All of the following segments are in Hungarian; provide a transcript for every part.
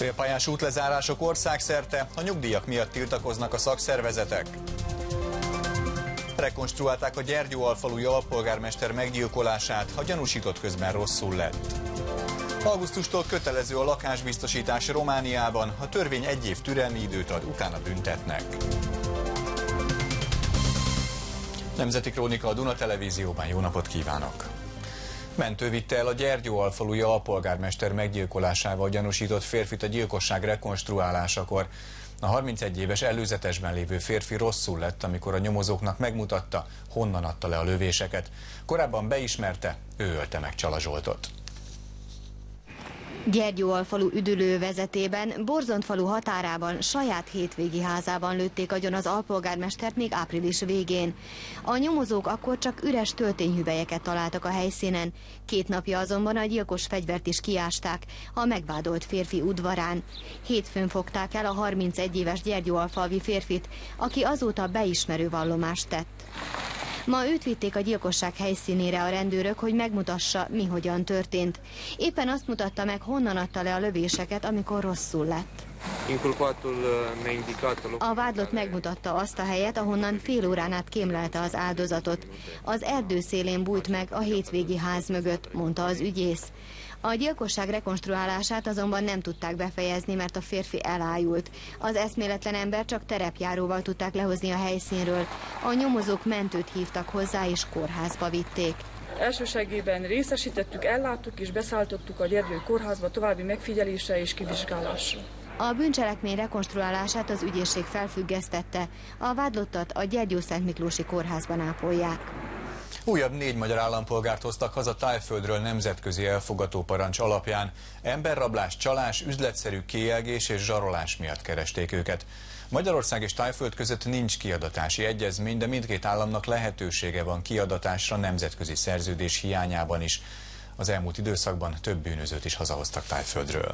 Félpályás útlezárások országszerte, a nyugdíjak miatt tiltakoznak a szakszervezetek. Rekonstruálták a Gyergyóalfalui alpolgármester meggyilkolását, a gyanúsított közben rosszul lett. Augusztustól kötelező a lakásbiztosítás Romániában, a törvény 1 év türelmi időt ad, utána büntetnek. Nemzeti Krónika a Duna Televízióban, jó napot kívánok! Mentő vitte el a Gyergyóalfalui alpolgármester meggyilkolásával gyanúsított férfit a gyilkosság rekonstruálásakor. A 31 éves előzetesben lévő férfi rosszul lett, amikor a nyomozóknak megmutatta, honnan adta le a lövéseket. Korábban beismerte, ő ölte meg Csala Zsoltot. Gyergyóalfalu üdülővezetében, Borzontfalu határában, saját hétvégi házában lőtték agyon az alpolgármestert még április végén. A nyomozók akkor csak üres töltényhüvelyeket találtak a helyszínen, 2 napja azonban a gyilkos fegyvert is kiásták a megvádolt férfi udvarán. Hétfőn fogták el a 31 éves gyergyóalfalvi férfit, aki azóta beismerő vallomást tett. Ma őt vitték a gyilkosság helyszínére a rendőrök, hogy megmutassa, mi hogyan történt. Éppen azt mutatta meg, honnan adta le a lövéseket, amikor rosszul lett. A vádlott megmutatta azt a helyet, ahonnan fél órán át kémlelte az áldozatot. Az erdő szélén bújt meg a hétvégi ház mögött, mondta az ügyész. A gyilkosság rekonstruálását azonban nem tudták befejezni, mert a férfi elájult. Az eszméletlen ember csak terepjáróval tudták lehozni a helyszínről. A nyomozók mentőt hívtak hozzá és kórházba vitték. Elsősegében részesítettük, elláttuk és beszálltottuk a Gyergyói kórházba további megfigyelésre és kivizsgálásra. A bűncselekmény rekonstruálását az ügyészség felfüggesztette. A vádlottat a Gyergyószentmiklósi kórházban ápolják. Újabb 4 magyar állampolgárt hoztak haza Thaiföldről nemzetközi elfogató parancs alapján. Emberrablás, csalás, üzletszerű kélyegés és zsarolás miatt keresték őket. Magyarország és Thaiföld között nincs kiadatási egyezmény, de mindkét államnak lehetősége van kiadatásra nemzetközi szerződés hiányában is. Az elmúlt időszakban több bűnözőt is hazahoztak Thaiföldről.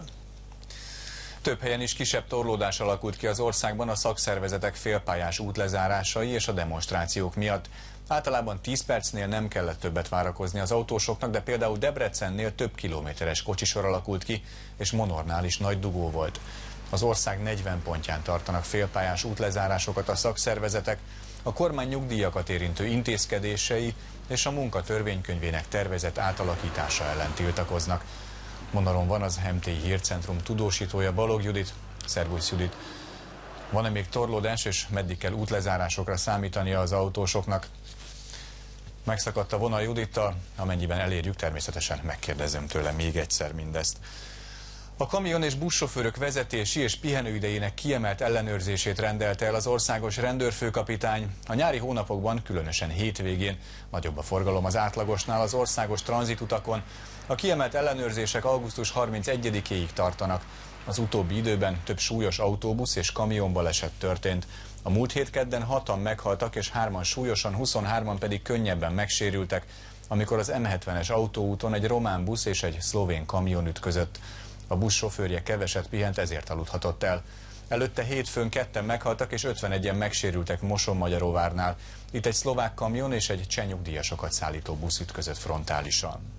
Több helyen is kisebb torlódás alakult ki az országban a szakszervezetek félpályás útlezárásai és a demonstrációk miatt. Általában 10 percnél nem kellett többet várakozni az autósoknak, de például Debrecennél több kilométeres kocsisor alakult ki, és Monornál is nagy dugó volt. Az ország 40 pontján tartanak félpályás útlezárásokat a szakszervezetek, a kormány nyugdíjakat érintő intézkedései és a munka törvénykönyvének tervezett átalakítása ellen tiltakoznak. Monoron van az MTI Hírcentrum tudósítója, Balogh Judit. Szervusz Judit! Van-e még torlódás, és meddig kell útlezárásokra számítania az autósoknak? Megszakadt a vonal Judittal, amennyiben elérjük, természetesen megkérdezem tőle még egyszer mindezt. A kamion és buszsofőrök vezetési és pihenőidejének kiemelt ellenőrzését rendelte el az országos rendőrfőkapitány. A nyári hónapokban, különösen hétvégén nagyobb a forgalom az átlagosnál az országos tranzitutakon. A kiemelt ellenőrzések augusztus 31-éig tartanak. Az utóbbi időben több súlyos autóbusz és kamionbaleset történt. A múlt hét kedden 6-an meghaltak és 3-an súlyosan, 23-an pedig könnyebben megsérültek, amikor az M70-es autóúton egy román busz és egy szlovén kamion ütközött. A busz sofőrje keveset pihent, ezért aludhatott el. Előtte hétfőn 2-en meghaltak és 51-en megsérültek Mosonmagyaróvárnál. Itt egy szlovák kamion és egy cseh nyugdíjasokat szállító busz ütközött frontálisan.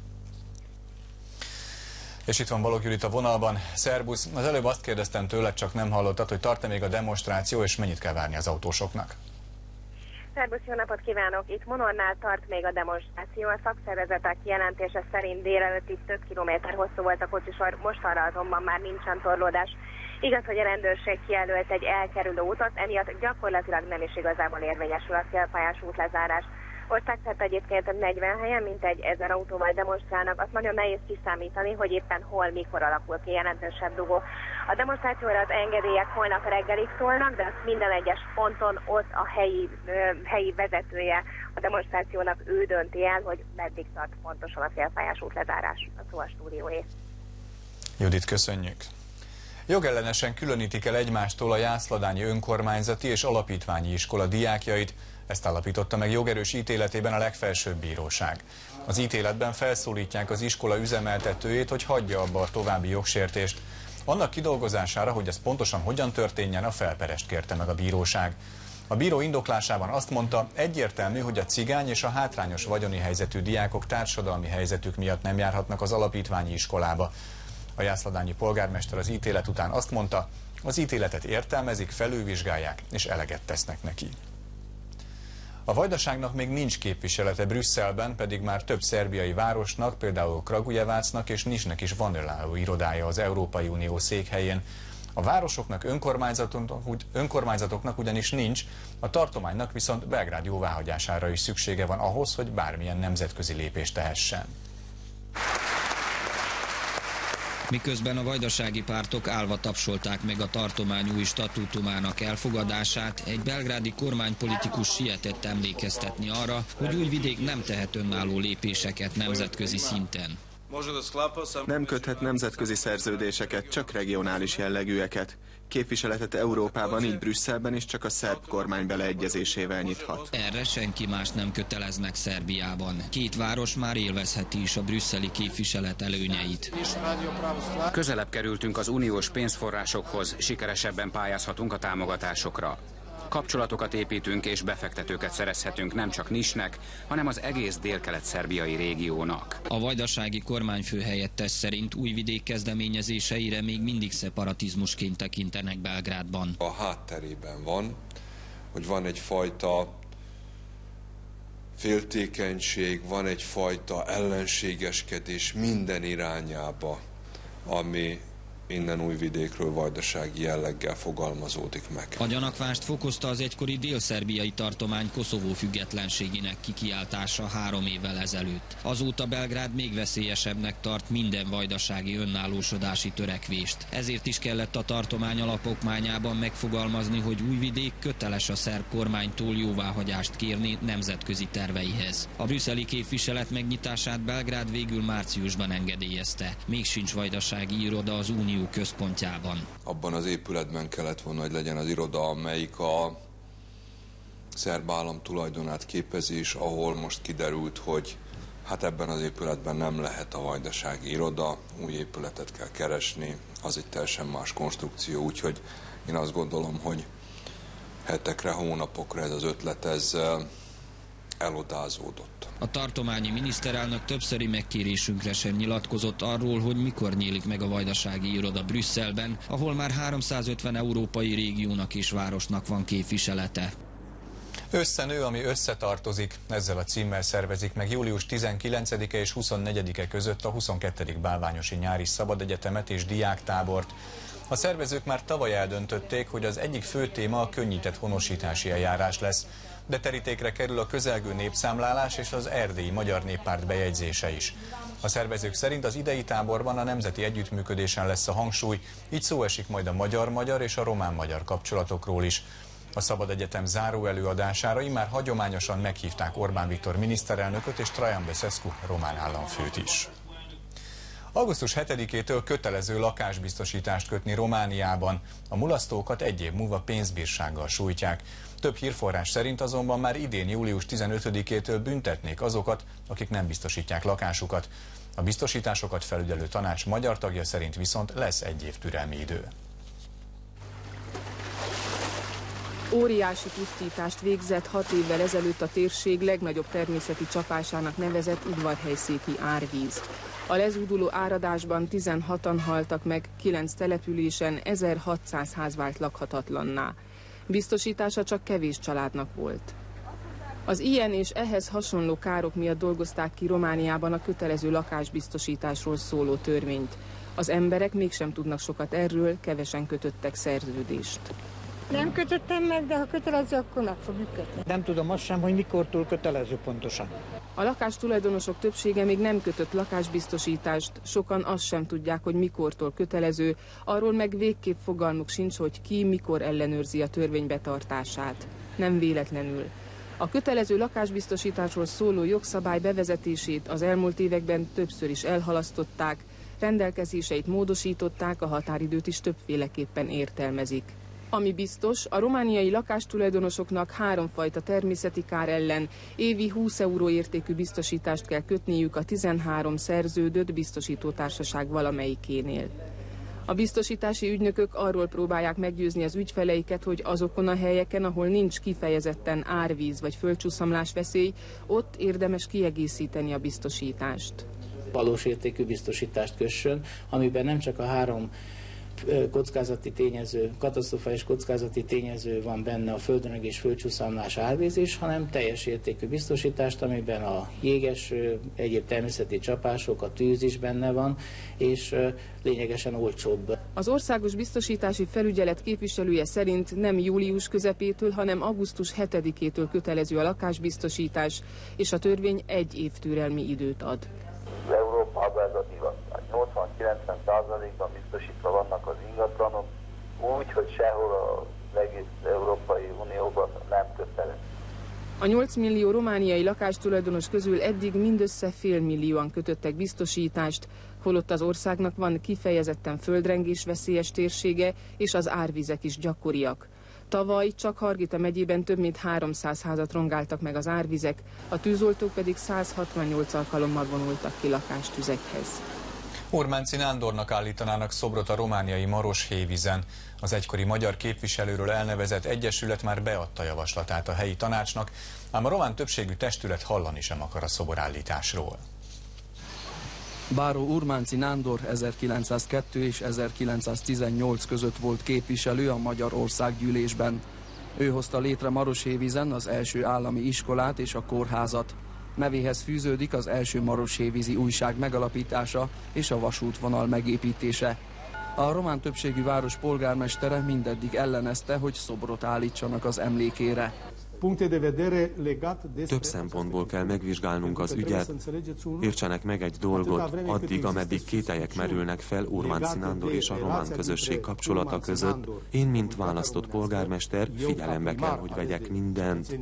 És itt van Balogh Judit a vonalban. Szerbusz, az előbb azt kérdeztem tőled, csak nem hallottad, hogy tart-e még a demonstráció, és mennyit kell várni az autósoknak? Szerbusz, jó napot kívánok! Itt Monornál tart még a demonstráció. A szakszervezetek jelentése szerint délelőtt itt több kilométer hosszú volt a kocsisor, mostanra azonban már nincsen torlódás. Igaz, hogy a rendőrség kijelölt egy elkerülő utat, emiatt gyakorlatilag nem is igazából érvényesül a félpályás útlezárás. Országszerte egyébként 40 helyen mintegy 1000 autóval demonstrálnak, azt nagyon nehéz kiszámítani, hogy éppen hol, mikor alakul ki jelentősebb dugó. A demonstrációra az engedélyek holnap reggelig szólnak, de azt minden egyes ponton ott a helyi vezetője a demonstrációnak, ő dönti el, hogy meddig tart pontosan a félpályás útlezárás. A szó a stúdióé. Judit, köszönjük! Jogellenesen különítik el egymástól a Jászladányi Önkormányzati és Alapítványi Iskola diákjait. Ezt állapította meg jogerős ítéletében a legfelsőbb bíróság. Az ítéletben felszólítják az iskola üzemeltetőjét, hogy hagyja abba a további jogsértést. Annak kidolgozására, hogy ez pontosan hogyan történjen, a felperest kérte meg a bíróság. A bíró indoklásában azt mondta, egyértelmű, hogy a cigány és a hátrányos vagyoni helyzetű diákok társadalmi helyzetük miatt nem járhatnak az alapítványi iskolába. A jászladányi polgármester az ítélet után azt mondta, az ítéletet értelmezik, felülvizsgálják és eleget tesznek neki. A Vajdaságnak még nincs képviselete Brüsszelben, pedig már több szerbiai városnak, például Kragujevácnak és Nišnek is van önálló irodája az Európai Unió székhelyén. A városoknak, önkormányzatoknak ugyanis nincs, a tartománynak viszont Belgrád jóváhagyására is szüksége van ahhoz, hogy bármilyen nemzetközi lépést tehessen. Miközben a vajdasági pártok állva tapsolták meg a tartomány új statútumának elfogadását, egy belgrádi kormánypolitikus sietett emlékeztetni arra, hogy Újvidék nem tehet önálló lépéseket nemzetközi szinten. Nem köthet nemzetközi szerződéseket, csak regionális jellegűeket. Képviseletet Európában, így Brüsszelben is csak a szerb kormány beleegyezésével nyithat. Erre senki más nem köteleznek Szerbiában. Két város már élvezheti is a brüsszeli képviselet előnyeit. Közelebb kerültünk az uniós pénzforrásokhoz, sikeresebben pályázhatunk a támogatásokra. Kapcsolatokat építünk és befektetőket szerezhetünk nem csak Nišnek, hanem az egész délkelet-szerbiai régiónak. A vajdasági kormányfő helyettes szerint Újvidék kezdeményezéseire még mindig szeparatizmusként tekintenek Belgrádban. A hátterében van, hogy van egyfajta féltékenység, van egyfajta ellenségeskedés minden irányába, ami innen Újvidékről vajdasági jelleggel fogalmazódik meg. A gyanakvást fokozta az egykori dél-szerbiai tartomány Koszovó függetlenségének kikiáltása 3 évvel ezelőtt. Azóta Belgrád még veszélyesebbnek tart minden vajdasági önállósodási törekvést. Ezért is kellett a tartomány alapokmányában megfogalmazni, hogy Újvidék köteles a szerb kormánytól jóváhagyást kérni nemzetközi terveihez. A brüsszeli képviselet megnyitását Belgrád végül márciusban engedélyezte. Még sincs vajdasági iroda az Unió központjában. Abban az épületben kellett volna, hogy legyen az iroda, amelyik a szerb állam tulajdonát képezi, és ahol most kiderült, hogy hát ebben az épületben nem lehet a vajdasági iroda, új épületet kell keresni, az egy teljesen más konstrukció, úgyhogy én azt gondolom, hogy hetekre, hónapokra ez az ötlet, ez elodázódott. A tartományi miniszterelnök többszöri megkérésünkre sem nyilatkozott arról, hogy mikor nyílik meg a vajdasági iroda Brüsszelben, ahol már 350 európai régiónak és városnak van képviselete. Összenő, ami összetartozik, ezzel a címmel szervezik meg július 19-e és 24-e között a 22. Bálványosi Nyári Szabadegyetemet és diáktábort. A szervezők már tavaly eldöntötték, hogy az egyik fő téma a könnyített honosítási eljárás lesz, de terítékre kerül a közelgő népszámlálás és az Erdélyi Magyar Néppárt bejegyzése is. A szervezők szerint az idei táborban a nemzeti együttműködésen lesz a hangsúly, így szó esik majd a magyar-magyar és a román-magyar kapcsolatokról is. A Szabadegyetem záró előadására immár hagyományosan meghívták Orbán Viktor miniszterelnököt és Traian Băsescu román államfőt is. Augusztus 7-től kötelező lakásbiztosítást kötni Romániában. A mulasztókat 1 év múlva pénzbírsággal sújtják. Több hírforrás szerint azonban már idén július 15-től büntetnék azokat, akik nem biztosítják lakásukat. A biztosításokat felügyelő tanács magyar tagja szerint viszont lesz 1 év türelmi idő. Óriási pusztítást végzett 6 évvel ezelőtt a térség legnagyobb természeti csapásának nevezett udvarhelyszéki árvíz. A lezúduló áradásban 16-an haltak meg, 9 településen 1600 ház vált lakhatatlanná. Biztosítása csak kevés családnak volt. Az ilyen és ehhez hasonló károk miatt dolgozták ki Romániában a kötelező lakásbiztosításról szóló törvényt. Az emberek mégsem tudnak sokat erről, kevesen kötöttek szerződést. Nem kötöttem meg, de ha kötelező, akkor meg fogjuk kötni. Nem tudom azt sem, hogy mikortól kötelező pontosan. A lakástulajdonosok többsége még nem kötött lakásbiztosítást, sokan azt sem tudják, hogy mikortól kötelező, arról meg végképp fogalmuk sincs, hogy ki mikor ellenőrzi a törvény betartását. Nem véletlenül. A kötelező lakásbiztosításról szóló jogszabály bevezetését az elmúlt években többször is elhalasztották, rendelkezéseit módosították, a határidőt is többféleképpen értelmezik. Ami biztos, a romániai lakástulajdonosoknak 3 fajta természeti kár ellen évi 20 euró értékű biztosítást kell kötniük a 13 szerződött biztosítótársaság valamelyikénél. A biztosítási ügynökök arról próbálják meggyőzni az ügyfeleiket, hogy azokon a helyeken, ahol nincs kifejezetten árvíz vagy földcsúszamlás veszély, ott érdemes kiegészíteni a biztosítást. valós értékű biztosítást kössön, amiben nem csak a 3 kockázati tényező, katasztrofális kockázati tényező van benne, a földrengés, földcsúszamlás, árvízés, hanem teljes értékű biztosítást, amiben a jégeső, egyéb természeti csapások, a tűz is benne van, és lényegesen olcsóbb. Az Országos Biztosítási Felügyelet képviselője szerint nem július közepétől, hanem augusztus 7-től kötelező a lakásbiztosítás, és a törvény 1 év türelmi időt ad. Európában ez a divat. 80-90%-ban biztosítva vannak az ingatlanok, úgy, hogy sehol az egész Európai Unióban nem kötelező. A 8 millió romániai lakástulajdonos közül eddig mindössze fél millióan kötöttek biztosítást, holott az országnak van kifejezetten földrengés veszélyes térsége, és az árvizek is gyakoriak. Tavaly csak Hargita megyében több mint 300 házat rongáltak meg az árvizek, a tűzoltók pedig 168 alkalommal vonultak ki lakástüzekhez. Urmánci Nándornak állítanának szobrot a romániai Maroshévízen. Az egykori magyar képviselőről elnevezett egyesület már beadta javaslatát a helyi tanácsnak, ám a román többségű testület hallani sem akar a szoborállításról. Báró Urmánci Nándor 1902 és 1918 között volt képviselő a Magyar Országgyűlésben. Ő hozta létre Maroshévízen az első állami iskolát és a kórházat. Nevéhez fűződik az első maroshévízi újság megalapítása és a vasútvonal megépítése. A román többségű város polgármestere mindeddig ellenezte, hogy szobrot állítsanak az emlékére. Több szempontból kell megvizsgálnunk az ügyet. Értsenek meg egy dolgot, addig, ameddig kételyek merülnek fel Urmánci Nándor és a román közösség kapcsolata között, én, mint választott polgármester, figyelembe kell, hogy vegyek mindent.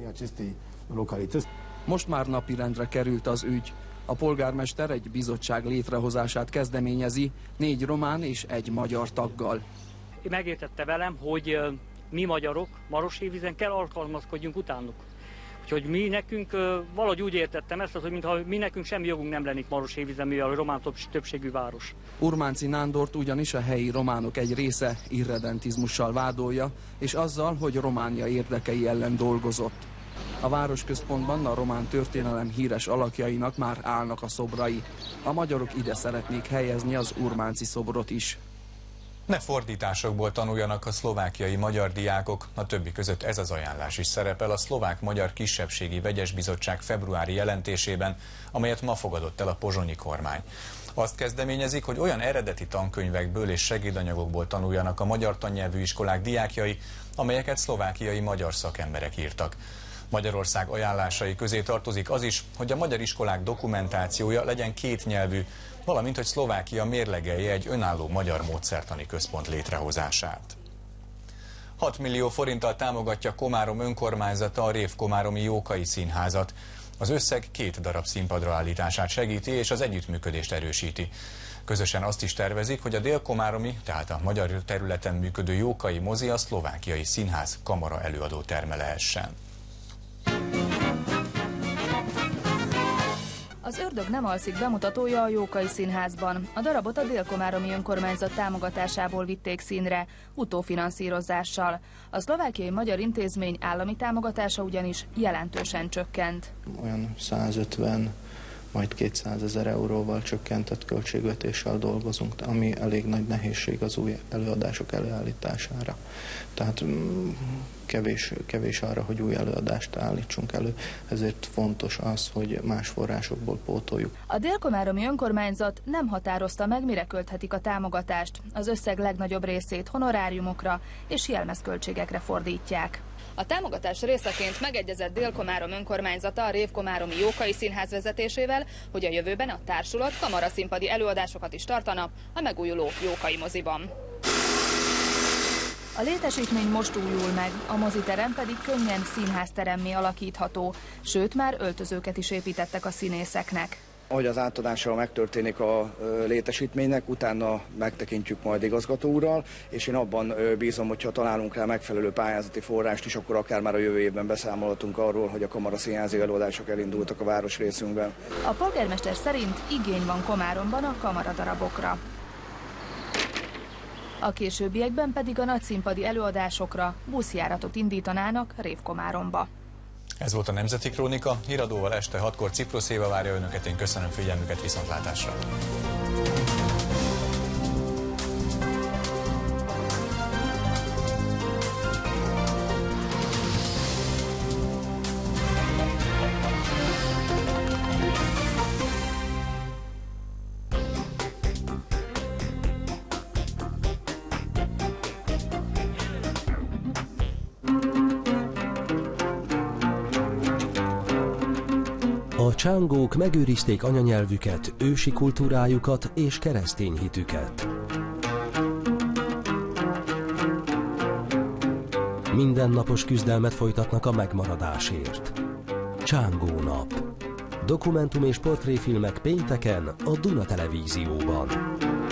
Most már napirendre került az ügy. A polgármester egy bizottság létrehozását kezdeményezi, 4 román és 1 magyar taggal. Megértette velem, hogy mi magyarok Maroshévízen kell alkalmazkodjunk utánuk. Úgyhogy mi nekünk, valahogy úgy értettem ezt, hogy mintha mi nekünk semmi jogunk nem lennék Maroshévízen, mivel a román többségű város. Urmánci Nándort ugyanis a helyi románok egy része irredentizmussal vádolja, és azzal, hogy Románia érdekei ellen dolgozott. A városközpontban a román történelem híres alakjainak már állnak a szobrai. A magyarok ide szeretnék helyezni az Urmánci szobrot is. Ne fordításokból tanuljanak a szlovákiai magyar diákok, a többi között ez az ajánlás is szerepel a Szlovák-Magyar Kisebbségi Vegyes Bizottság februári jelentésében, amelyet ma fogadott el a pozsonyi kormány. Azt kezdeményezik, hogy olyan eredeti tankönyvekből és segédanyagokból tanuljanak a magyar tannyelvű iskolák diákjai, amelyeket szlovákiai magyar szakemberek írtak. Magyarország ajánlásai közé tartozik az is, hogy a magyar iskolák dokumentációja legyen 2 nyelvű, valamint hogy Szlovákia mérlegelje egy önálló magyar módszertani központ létrehozását. 6 millió forinttal támogatja Komárom önkormányzata a Révkomáromi Jókai Színházat. Az összeg 2 darab színpadra állítását segíti és az együttműködést erősíti. Közösen azt is tervezik, hogy a délkomáromi, tehát a magyar területen működő Jókai mozi a szlovákiai színház kamara előadó terme lehessen. Az Ördög nem alszik bemutatója a Jókai Színházban. A darabot a Délkomáromi önkormányzat támogatásából vitték színre, utófinanszírozással. A szlovákiai magyar intézmény állami támogatása ugyanis jelentősen csökkent. Olyan 150, majd 200 000 euróval csökkentett költségvetéssel dolgozunk, ami elég nagy nehézség az új előadások előállítására. Tehát kevés arra, hogy új előadást állítsunk elő, ezért fontos az, hogy más forrásokból pótoljuk. A Délkomáromi önkormányzat nem határozta meg, mire költhetik a támogatást. Az összeg legnagyobb részét honoráriumokra és jelmezköltségekre fordítják. A támogatás részeként megegyezett Délkomárom önkormányzata a Révkomáromi Jókai Színház vezetésével, hogy a jövőben a társulat kamaraszínpadi előadásokat is tartana a megújuló Jókai moziban. A létesítmény most újul meg, a moziterem pedig könnyen színházteremmé alakítható, sőt már öltözőket is építettek a színészeknek. Ahogy az átadása megtörténik a létesítménynek, utána megtekintjük majd igazgató úrral, és én abban bízom, hogyha találunk rá megfelelő pályázati forrást is, akkor akár már a jövő évben beszámolhatunk arról, hogy a kamaraszínházi előadások elindultak a városrészünkben. A polgármester szerint igény van Komáromban a kamaradarabokra. A későbbiekben pedig a nagyszínpadi előadásokra buszjáratot indítanának Révkomáromba. Ez volt a Nemzeti Krónika, híradóval este 6-kor Ciprosz Éva várja önöket, én köszönöm figyelmüket, viszontlátásra! A csángók megőrizték anyanyelvüket, ősi kultúrájukat és keresztény hitüket. Mindennapos küzdelmet folytatnak a megmaradásért. Csángó nap. Dokumentum- és portréfilmek pénteken a Duna Televízióban.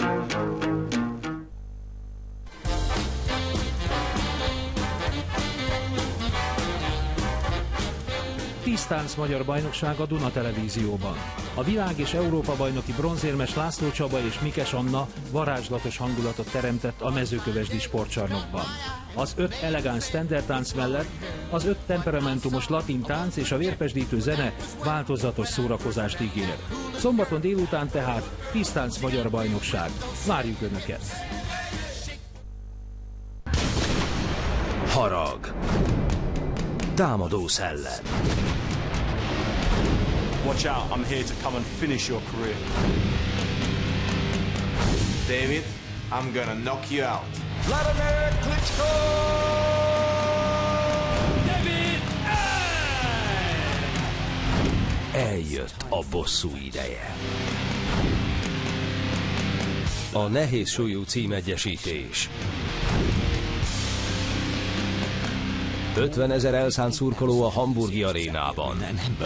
Tisztánc magyar bajnokság a Duna Televízióban. A világ és Európa bajnoki bronzérmes László Csaba és Mikes Anna varázslatos hangulatot teremtett a mezőkövesdi sportcsarnokban. Az 5 elegáns standard tánc mellett az 5 temperamentumos latin tánc és a vérpesdítő zene változatos szórakozást ígér. Szombaton délután tehát Tisztánc magyar bajnokság. Várjuk Önöket! Harag. Támadó szellem. Watch out, I'm here to come and finish your career. David, I'm gonna knock you out. Vladimir Klitschko! David! Eljött a bosszú ideje. A nehéz súlyú címegyesítés. 50 000 elszánt szurkoló a hamburgi arénában.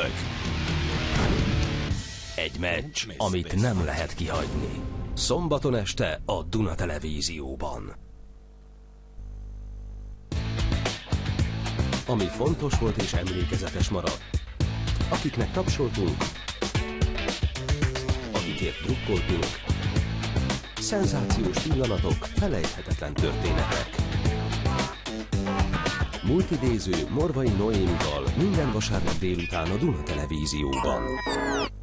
Egy meccs, amit nem lehet kihagyni. Szombaton este a Duna Televízióban. Ami fontos volt és emlékezetes maradt. Akiknek tapsoltunk, akikért drukkoltunk. Szenzációs pillanatok, felejthetetlen történetek. Multidéző Morvai Noémival minden vasárnap délután a Duna Televízióban.